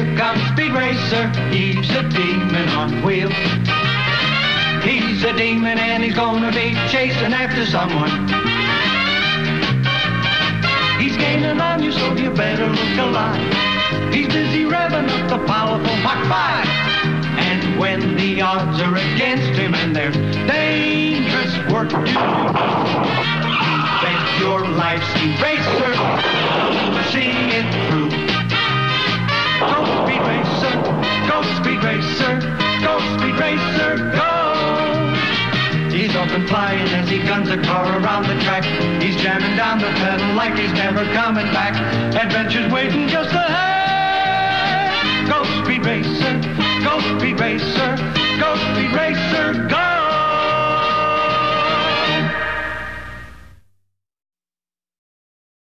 comes Speed Racer, he's a demon on wheels. He's a demon and he's gonna be chasing after someone. He's gaining on you, so you better look alive. He's busy revving up the powerful Mach 5. And when the odds are against him and there's dangerous work to do, bet your life, Speed Racer, see it through. Go Speed Racer, go Speed Racer, go Speed Racer, go! He's up and flying as he guns a car around the track. He's jamming down the pedal like he's never coming back. Adventure's waiting just ahead.